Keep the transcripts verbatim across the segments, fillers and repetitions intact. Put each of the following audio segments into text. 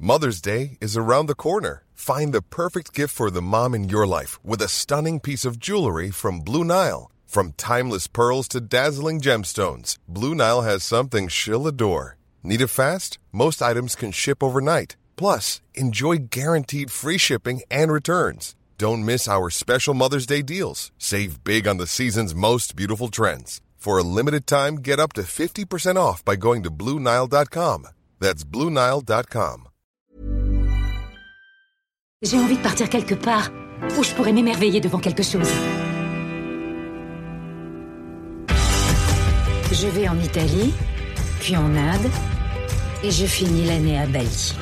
Mother's Day is around the corner. Find the perfect gift for the mom in your life with a stunning piece of jewelry from Blue Nile. From timeless pearls to dazzling gemstones, Blue Nile has something she'll adore. Need it fast? Most items can ship overnight. Plus, enjoy guaranteed free shipping and returns. Don't miss our special Mother's Day deals. Save big on the season's most beautiful trends. For a limited time, get up to fifty percent off by going to Blue Nile dot com. That's Blue Nile dot com. J'ai envie de partir quelque part où je pourrais m'émerveiller devant quelque chose. Je vais en Italie, puis en Inde, et je finis l'année à Bali.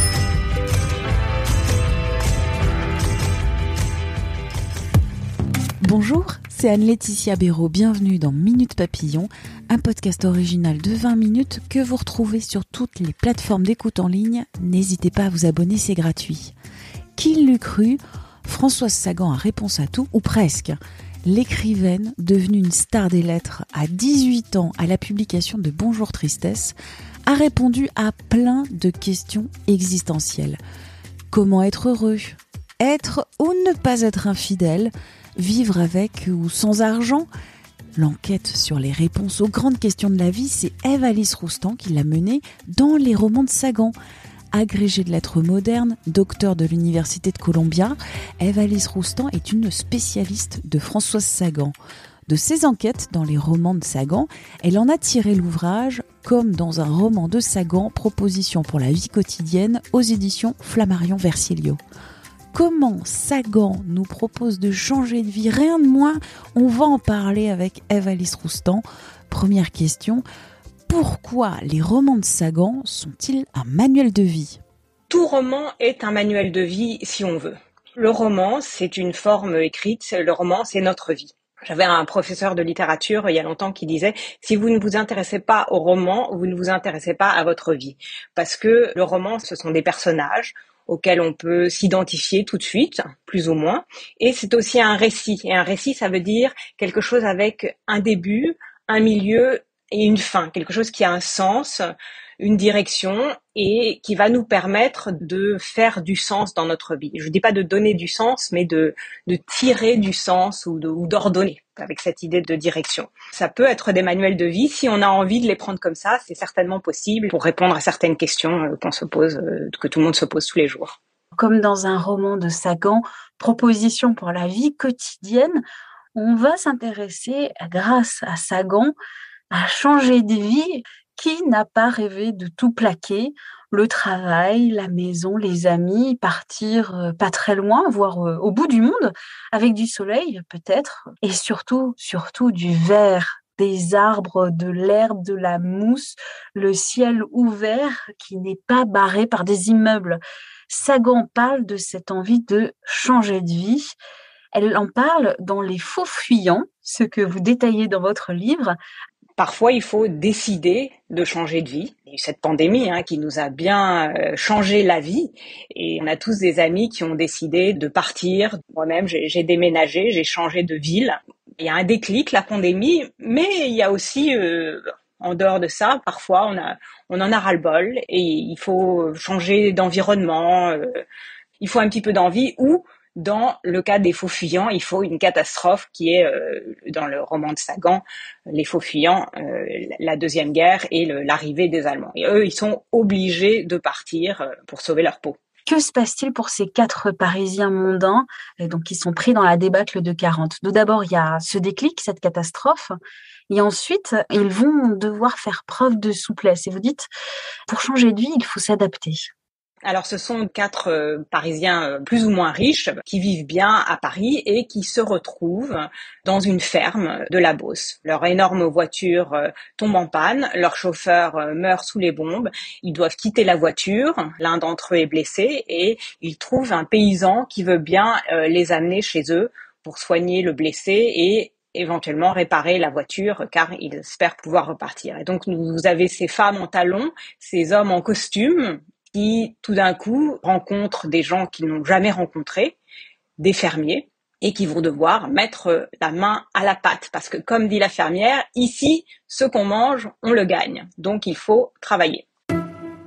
Bonjour, c'est Anne-Laetitia Béraud. Bienvenue dans Minute Papillon, un podcast original de vingt minutes que vous retrouvez sur toutes les plateformes d'écoute en ligne. N'hésitez pas à vous abonner, c'est gratuit. Qui l'eût cru ? Françoise Sagan a réponse à tout, ou presque. L'écrivaine, devenue une star des lettres à dix-huit ans à la publication de Bonjour Tristesse, a répondu à plein de questions existentielles. Comment être heureux ? Être ou ne pas être infidèle ? Vivre avec ou sans argent ? L'enquête sur les réponses aux grandes questions de la vie, c'est Ève-Alice Roustan qui l'a menée dans les romans de Sagan. Agrégée de lettres modernes, docteur de l'Université de Columbia, Ève-Alice Roustan est une spécialiste de Françoise Sagan. De ses enquêtes dans les romans de Sagan, elle en a tiré l'ouvrage « Comme dans un roman de Sagan, proposition pour la vie quotidienne » aux éditions Flammarion Versilio. Comment Sagan nous propose de changer de vie, rien de moins, on va en parler avec Ève-Alice Roustan. Première question, pourquoi les romans de Sagan sont-ils un manuel de vie ? Tout roman est un manuel de vie si on veut. Le roman, c'est une forme écrite, le roman, c'est notre vie. J'avais un professeur de littérature il y a longtemps qui disait « Si vous ne vous intéressez pas au roman, vous ne vous intéressez pas à votre vie. » Parce que le roman, ce sont des personnages auxquels on peut s'identifier tout de suite, plus ou moins. Et c'est aussi un récit. Et un récit, ça veut dire quelque chose avec un début, un milieu et une fin. Quelque chose qui a un sens, une direction et qui va nous permettre de faire du sens dans notre vie. Je ne dis pas de donner du sens, mais de, de tirer du sens ou, de, ou d'ordonner avec cette idée de direction. Ça peut être des manuels de vie. Si on a envie de les prendre comme ça, c'est certainement possible pour répondre à certaines questions qu'on se pose, que tout le monde se pose tous les jours. Comme dans un roman de Sagan, proposition pour la vie quotidienne, on va s'intéresser, grâce à Sagan, à changer de vie. Qui n'a pas rêvé de tout plaquer ? Le travail, la maison, les amis, partir pas très loin, voire au bout du monde, avec du soleil peut-être, et surtout, surtout du vert, des arbres, de l'herbe, de la mousse, le ciel ouvert qui n'est pas barré par des immeubles. Sagan parle de cette envie de changer de vie. Elle en parle dans Les Faux Fuyants, ce que vous détaillez dans votre livre. Parfois, il faut décider de changer de vie. Il y a eu cette pandémie hein, qui nous a bien euh, changé la vie et on a tous des amis qui ont décidé de partir. Moi-même, j'ai, j'ai déménagé, j'ai changé de ville. Il y a un déclic, la pandémie, mais il y a aussi, euh, en dehors de ça, parfois on, a, on en a ras-le-bol et il faut changer d'environnement, euh, il faut un petit peu d'envie ou dans le cas des Faux Fuyants, il faut une catastrophe qui est, euh, dans le roman de Sagan, les Faux Fuyants, euh, la Deuxième Guerre et le, l'arrivée des Allemands. Et eux, ils sont obligés de partir euh, pour sauver leur peau. Que se passe-t-il pour ces quatre Parisiens mondains, euh, donc qui sont pris dans la débâcle de quarante ? Tout d'abord, il y a ce déclic, cette catastrophe, et ensuite, ils vont devoir faire preuve de souplesse. Et vous dites, pour changer de vie, il faut s'adapter. Alors, ce sont quatre euh, Parisiens euh, plus ou moins riches qui vivent bien à Paris et qui se retrouvent dans une ferme de la Beauce. Leur énorme voiture euh, tombe en panne, leur chauffeur euh, meurt sous les bombes. Ils doivent quitter la voiture, l'un d'entre eux est blessé et ils trouvent un paysan qui veut bien euh, les amener chez eux pour soigner le blessé et éventuellement réparer la voiture car ils espèrent pouvoir repartir. Et donc, vous avez ces femmes en talons, ces hommes en costume qui, tout d'un coup, rencontrent des gens qu'ils n'ont jamais rencontrés, des fermiers, et qui vont devoir mettre la main à la pâte. Parce que, comme dit la fermière, ici, ce qu'on mange, on le gagne. Donc, il faut travailler.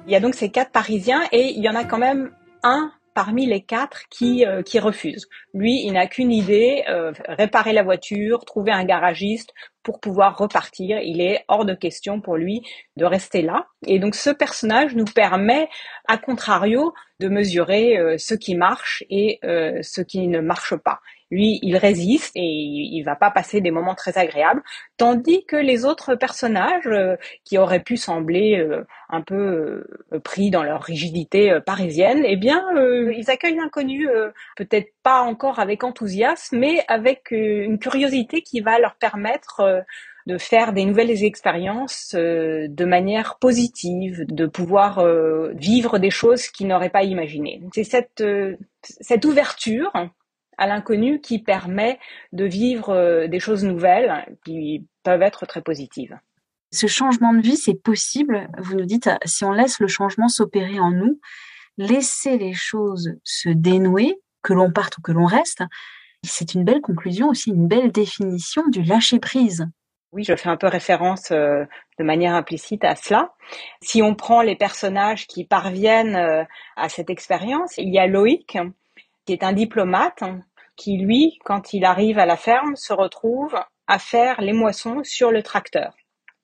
Il y a donc ces quatre Parisiens et il y en a quand même un parmi les quatre qui, euh, qui refuse. Lui, il n'a qu'une idée, euh, réparer la voiture, trouver un garagiste pour pouvoir repartir. Il est hors de question pour lui de rester là. Et donc ce personnage nous permet, à contrario, de mesurer euh, ce qui marche et euh, ce qui ne marche pas. Lui, il résiste et il va pas passer des moments très agréables, tandis que les autres personnages euh, qui auraient pu sembler euh, un peu euh, pris dans leur rigidité euh, parisienne, eh bien, euh, ils accueillent l'inconnu, euh, peut-être pas encore avec enthousiasme, mais avec euh, une curiosité qui va leur permettre euh, de faire des nouvelles expériences euh, de manière positive, de pouvoir euh, vivre des choses qu'ils n'auraient pas imaginées. C'est cette, euh, cette ouverture à l'inconnu qui permet de vivre des choses nouvelles qui peuvent être très positives. Ce changement de vie, c'est possible. Vous nous dites, si on laisse le changement s'opérer en nous, laisser les choses se dénouer, que l'on parte ou que l'on reste, c'est une belle conclusion aussi, une belle définition du lâcher-prise. Oui, je fais un peu référence euh, de manière implicite à cela. Si on prend les personnages qui parviennent euh, à cette expérience, il y a Loïc, qui est un diplomate, qui, lui, quand il arrive à la ferme, se retrouve à faire les moissons sur le tracteur.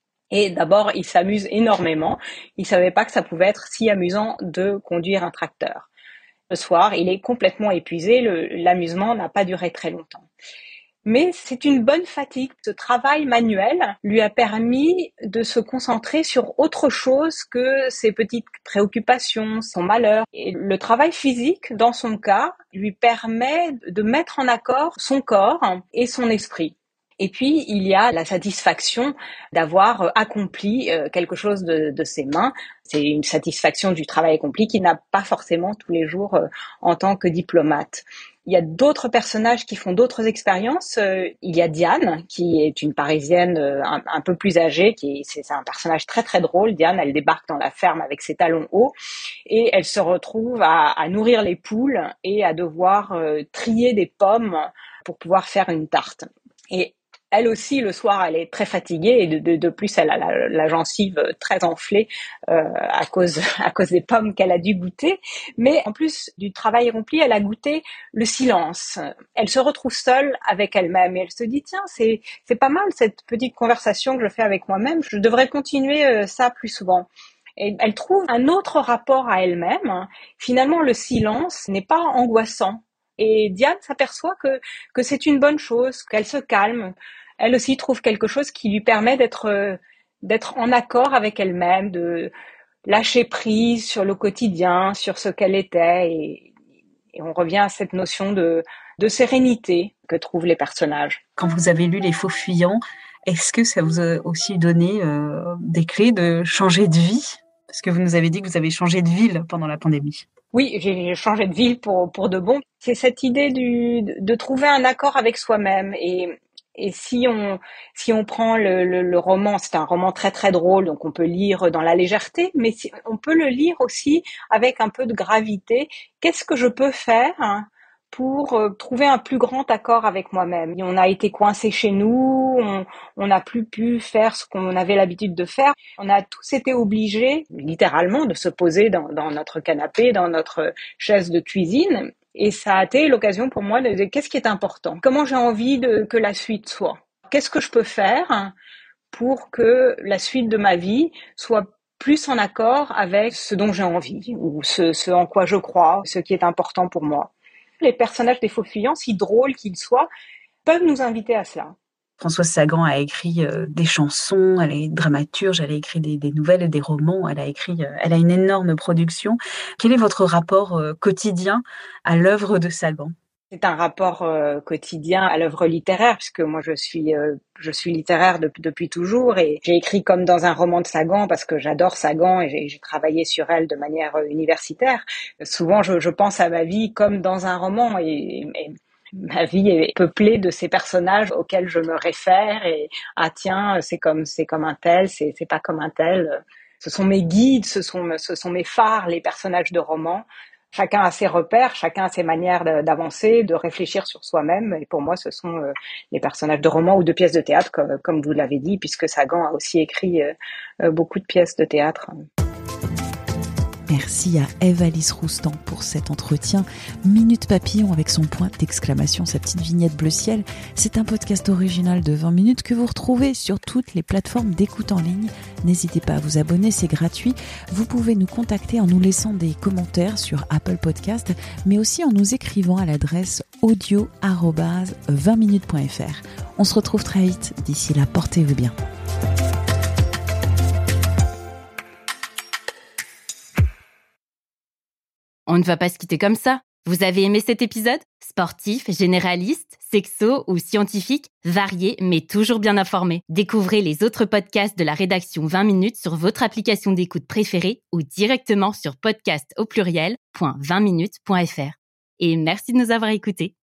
Et d'abord, il s'amuse énormément. Il savait pas que ça pouvait être si amusant de conduire un tracteur. Le soir, il est complètement épuisé. Le, l'amusement n'a pas duré très longtemps. Mais c'est une bonne fatigue. Ce travail manuel lui a permis de se concentrer sur autre chose que ses petites préoccupations, son malheur. Et le travail physique, dans son cas, lui permet de mettre en accord son corps et son esprit. Et puis, il y a la satisfaction d'avoir accompli quelque chose de, de ses mains. C'est une satisfaction du travail accompli qu'il n'a pas forcément tous les jours en tant que diplomate. Il y a d'autres personnages qui font d'autres expériences. Il y a Diane, qui est une Parisienne un, un peu plus âgée, qui c'est, c'est un personnage très très drôle. Diane, elle débarque dans la ferme avec ses talons hauts et elle se retrouve à, à nourrir les poules et à devoir euh, trier des pommes pour pouvoir faire une tarte. Et elle aussi, le soir, elle est très fatiguée et de, de, de plus, elle a la, la gencive très enflée euh, à cause à cause des pommes qu'elle a dû goûter. Mais en plus du travail accompli, elle a goûté le silence. Elle se retrouve seule avec elle-même et elle se dit tiens, c'est c'est pas mal cette petite conversation que je fais avec moi-même. Je devrais continuer euh, ça plus souvent. Et elle trouve un autre rapport à elle-même. Finalement, le silence n'est pas angoissant. Et Diane s'aperçoit que que c'est une bonne chose, qu'elle se calme. Elle aussi trouve quelque chose qui lui permet d'être euh, d'être en accord avec elle-même, de lâcher prise sur le quotidien, sur ce qu'elle était. Et, et on revient à cette notion de de sérénité que trouvent les personnages. Quand vous avez lu Les Faux Fuyants, est-ce que ça vous a aussi donné euh, des clés de changer de vie ? Parce que vous nous avez dit que vous avez changé de ville pendant la pandémie. Oui, j'ai changé de ville pour pour de bon. C'est cette idée du de trouver un accord avec soi-même et et si on si on prend le, le, le roman, c'est un roman très très drôle, donc on peut lire dans la légèreté, mais si, on peut le lire aussi avec un peu de gravité. Qu'est-ce que je peux faire pour euh, trouver un plus grand accord avec moi-même? On a été coincés chez nous, on on n'a plus pu faire ce qu'on avait l'habitude de faire. On a tous été obligés, littéralement, de se poser dans, dans notre canapé, dans notre chaise de cuisine. Et ça a été l'occasion pour moi de dire qu'est-ce qui est important, comment j'ai envie de, que la suite soit, qu'est-ce que je peux faire pour que la suite de ma vie soit plus en accord avec ce dont j'ai envie ou ce, ce en quoi je crois, ce qui est important pour moi. Les personnages des Faux Fuyants, si drôles qu'ils soient, peuvent nous inviter à cela. Françoise Sagan a écrit euh, des chansons, elle est dramaturge, elle a écrit des, des nouvelles, des romans, elle a écrit, euh, elle a une énorme production. Quel est votre rapport euh, quotidien à l'œuvre de Sagan ? C'est un rapport euh, quotidien à l'œuvre littéraire, puisque moi je suis euh, je suis littéraire depuis, depuis toujours et j'ai écrit comme dans un roman de Sagan parce que j'adore Sagan et j'ai, j'ai travaillé sur elle de manière euh, universitaire. Souvent je, je pense à ma vie comme dans un roman et, et ma vie est peuplée de ces personnages auxquels je me réfère et ah tiens c'est comme c'est comme un tel, c'est c'est pas comme un tel. Ce sont mes guides, ce sont ce sont mes phares, les personnages de romans. Chacun a ses repères, chacun a ses manières d'avancer, de réfléchir sur soi-même. Et pour moi, ce sont euh, les personnages de romans ou de pièces de théâtre, comme, comme vous l'avez dit, puisque Sagan a aussi écrit euh, beaucoup de pièces de théâtre. Merci à Eve-Alice Roustan pour cet entretien. Minute Papillon avec son point d'exclamation, sa petite vignette bleu ciel. C'est un podcast original de vingt minutes que vous retrouvez sur toutes les plateformes d'écoute en ligne. N'hésitez pas à vous abonner, c'est gratuit. Vous pouvez nous contacter en nous laissant des commentaires sur Apple Podcast, mais aussi en nous écrivant à l'adresse audio arobase vingt minutes point f r. On se retrouve très vite. D'ici là, portez-vous bien. On ne va pas se quitter comme ça. Vous avez aimé cet épisode ? Sportif, généraliste, sexo ou scientifique, varié mais toujours bien informé. Découvrez les autres podcasts de la rédaction vingt minutes sur votre application d'écoute préférée ou directement sur podcast au pluriel point vingt minutes point f r. Et merci de nous avoir écoutés.